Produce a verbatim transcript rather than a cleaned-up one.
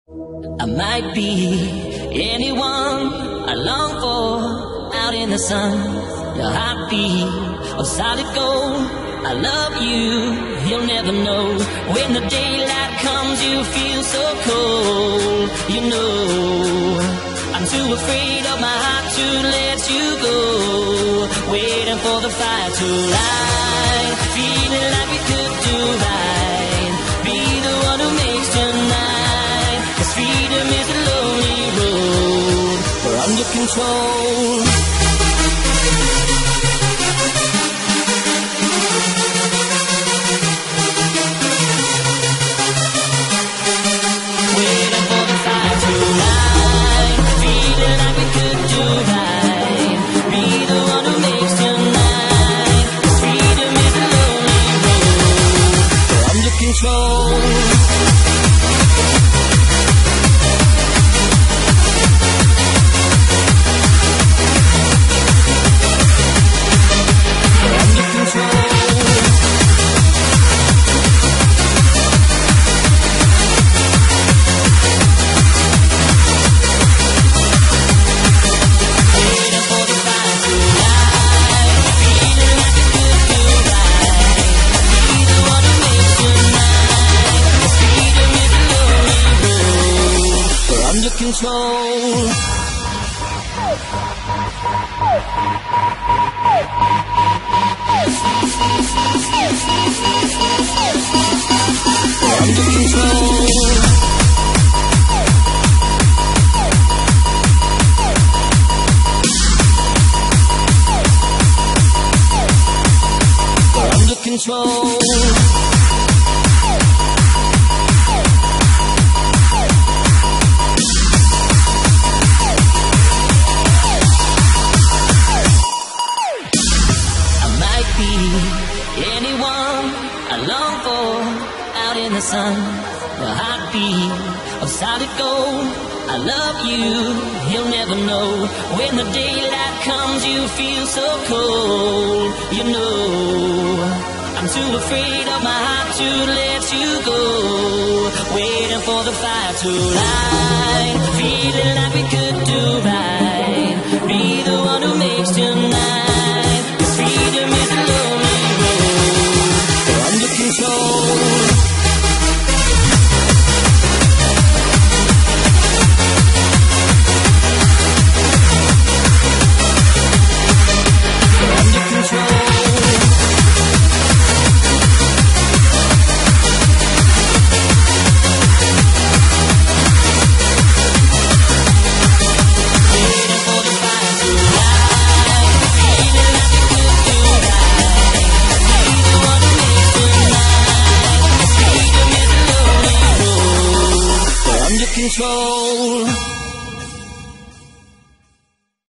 I might be anyone I long for out in the sun. Your heartbeat of solid gold. I love you, you'll never know. When the daylight comes, you feel so cold. You know, I'm too afraid of my heart to let you go. Waiting for the fire to light, feeling like we could do right. Be the one who makes tonight. 'Cause freedom is a lonely road. We're under control. Control. Control. Under control. Under control. Anyone I long for out in the sun. The heartbeat of solid gold. I love you, you'll never know. When the daylight comes, you feel so cold. You know, I'm too afraid of my heart to let you go. Waiting for the fire to light, feeling like we could do right. Be the one who makes tonight. 'Cause freedom is a lonely road. We're under control. Control.